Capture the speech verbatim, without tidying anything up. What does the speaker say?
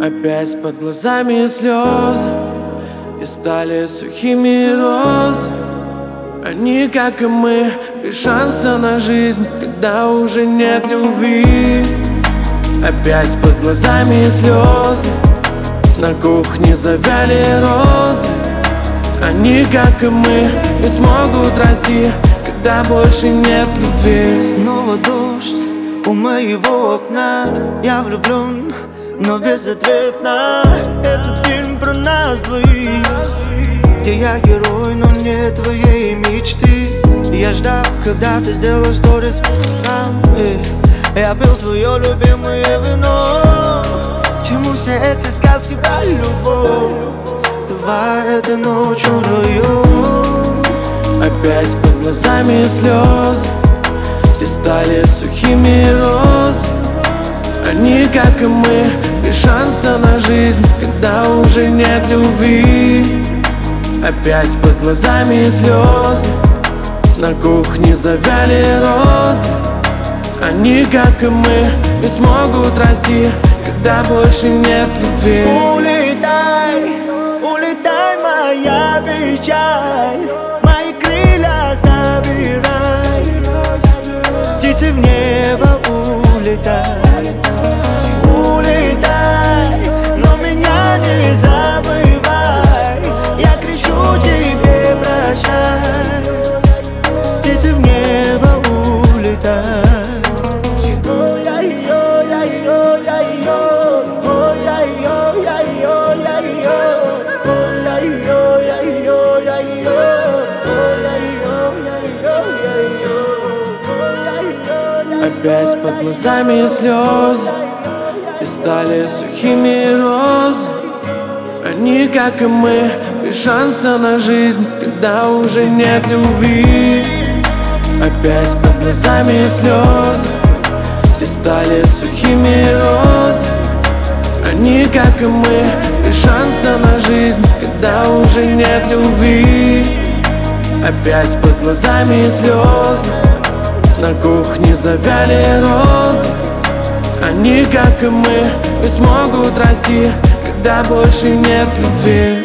Опять под глазами слезы, и стали сухими розы. Они, как и мы, без шанса на жизнь, когда уже нет любви. Опять под глазами слезы, на кухне завяли розы. Они, как и мы, не смогут расти, когда больше нет любви. Снова дождь у моего окна. Я влюблен, но безответно. Этот фильм про нас двоих, где я герой, но не твоей мечты. Я ждал, когда ты сделал сторис нам. Я пил твое любимое вино. К чему все эти сказки про любовь? Давай этой ночью вдвоем. Опять под глазами слезы, и стали сухими розы. Они, как и мы, без шанса на жизнь, когда уже нет любви. Опять под глазами слезы, на кухне завяли розы. Они, как и мы, не смогут расти, когда больше нет любви. Улетай, улетай, моя печаль. Мои крылья забирай, птицы в небо улетай. Улетай, но меня не забывай. Я кричу тебе прощай, птицы в небо улетай. Опять под глазами слезы, и стали сухими розы. Они, как и мы, без шанса на жизнь, когда уже нет любви. Опять под глазами слезы, и стали сухими розы. Они, как и мы, без шанса на жизнь, когда уже нет любви. Опять под глазами слезы, на кухне завяли розы. Они, как и мы, не смогут расти, когда больше нет любви.